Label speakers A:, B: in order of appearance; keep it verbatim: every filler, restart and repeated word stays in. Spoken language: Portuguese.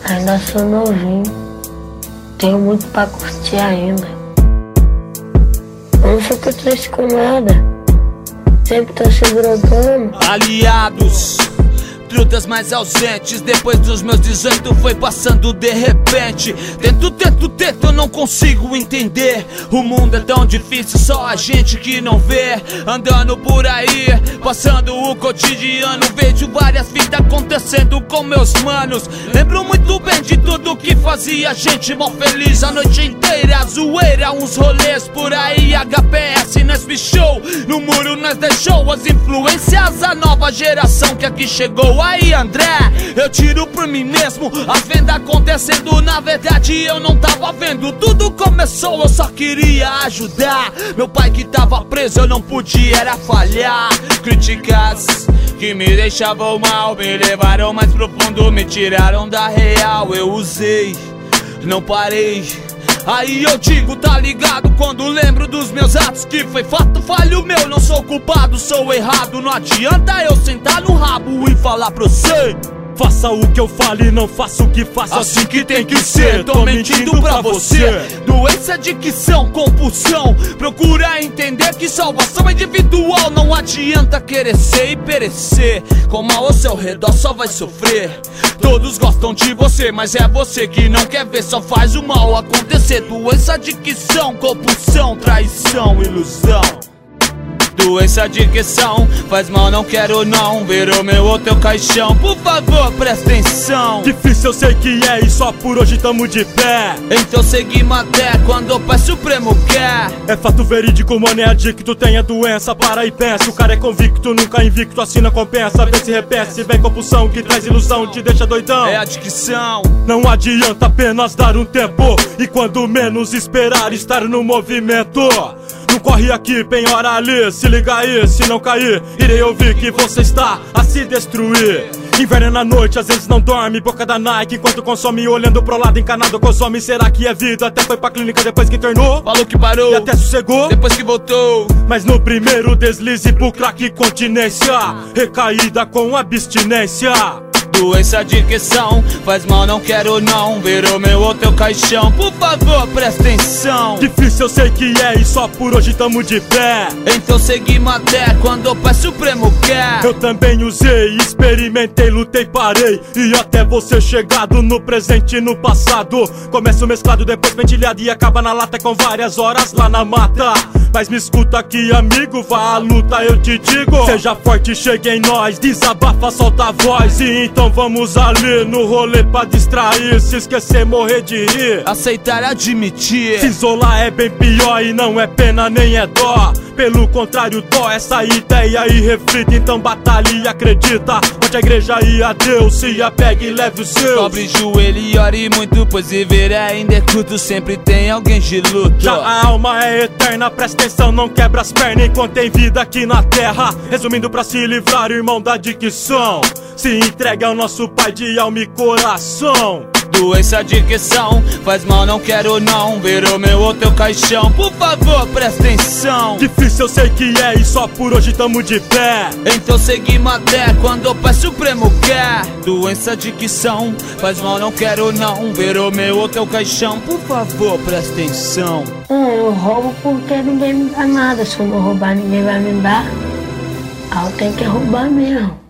A: Ainda sou novinho, tenho muito pra curtir ainda. Não fico triste com nada, sempre tô se drogando.
B: Aliados, trutas mais ausentes. Depois dos meus dezoito foi passando de repente. Tento, tento, tento, eu não consigo entender. O mundo é tão difícil, só a gente que não vê. Andando por aí, passando o cotidiano, vejo várias vidas acontecendo com meus manos. Lembro muito bem de tudo que fazia a gente mal feliz. A noite inteira, zoeira, uns rolês por aí. H P S, nós bichou, no muro nós deixou as influências. A nova geração que aqui chegou. Aí André, eu tiro por mim mesmo as vendas acontecendo. Na verdade eu não tava vendo. Tudo começou, eu só queria ajudar. Meu pai que tava preso, eu não podia era falhar. Críticas que me deixavam mal me levaram mais profundo, me tiraram da real. Eu usei, não parei. Aí eu digo, tá ligado, quando lembro dos meus atos, que foi fato falho meu, não sou culpado, sou errado. Não adianta eu sentar no rabo e falar pra você:
C: faça o que eu falo e não faça o que faço,
B: assim que tem que ser. Tô mentindo pra você. Doença, dicção, compulsão. Procura entender que salvação é individual. Não adianta querer ser e perecer. Com mal ao seu redor só vai sofrer. Todos gostam de você, mas é você que não quer ver, só faz o mal acontecer. Doença, dicção, compulsão, traição, ilusão. Doença, dicção, faz mal, não quero não. Virou meu ou teu caixão, por favor, presta atenção.
C: Difícil eu sei que é e só por hoje tamo de pé.
B: Então seguimos até quando o Pai Supremo quer.
C: É fato verídico, mano, é adicto, tem a doença, para e pensa. O cara é convicto, nunca invicto, assim não compensa. Vê se repete, se vem compulsão que traz ilusão, te deixa doidão.
B: É a dicção.
C: Não adianta apenas dar um tempo, e quando menos esperar estar no movimento. Não corre aqui, penhora ali, se liga aí, se não cair, irei ouvir que você está a se destruir. Inverno na noite, às vezes não dorme, boca da Nike, enquanto consome, olhando pro lado, encanado consome. Será que é vida? Até foi pra clínica depois que internou,
B: falou que parou,
C: e até sossegou,
B: depois que voltou.
C: Mas no primeiro deslize pro crack continência, recaída com abstinência.
B: Doença, dicção, faz mal, não quero não. Virou meu ou teu caixão, por favor, presta atenção.
C: Difícil eu sei que é e só por hoje tamo de pé.
B: Então seguimos até quando o Pai Supremo quer.
C: Eu também usei, experimentei, lutei, parei, e até você chegado no presente e no passado. Começa mesclado, depois ventilhado e acaba na lata com várias horas lá na mata. Mas me escuta aqui, amigo, vá à luta, eu te digo. Seja forte, chegue em nós, desabafa, solta a voz. E então vamos ali no rolê pra distrair, se esquecer, morrer de rir,
B: aceitar, admitir.
C: Se isolar é bem pior e não é pena nem é dó. Pelo contrário, dó essa ideia e reflita. Então batalhe e acredita, onde a igreja e a Deus, se apega e leve os seus.
B: Dobre joelho e ore muito, pois viver ainda é curto, sempre tem alguém de luto.
C: Já a alma é eterna, presta atenção, não quebra as pernas enquanto tem vida aqui na terra. Resumindo, pra se livrar, irmão da dicção, se entregue ao nosso Pai de alma e coração.
B: Doença, dicção, faz mal, não quero não. Virou meu ou teu caixão, por favor, presta atenção.
C: Difícil eu sei que é e só por hoje tamo de pé.
B: Então seguimos até quando o Pai Supremo quer. Doença, dicção, faz mal, não quero não. Virou meu ou teu caixão, por favor, presta atenção.
A: Hum, eu roubo porque ninguém me dá nada. Se eu não roubar, ninguém vai me dar. Ah, eu tenho que roubar mesmo.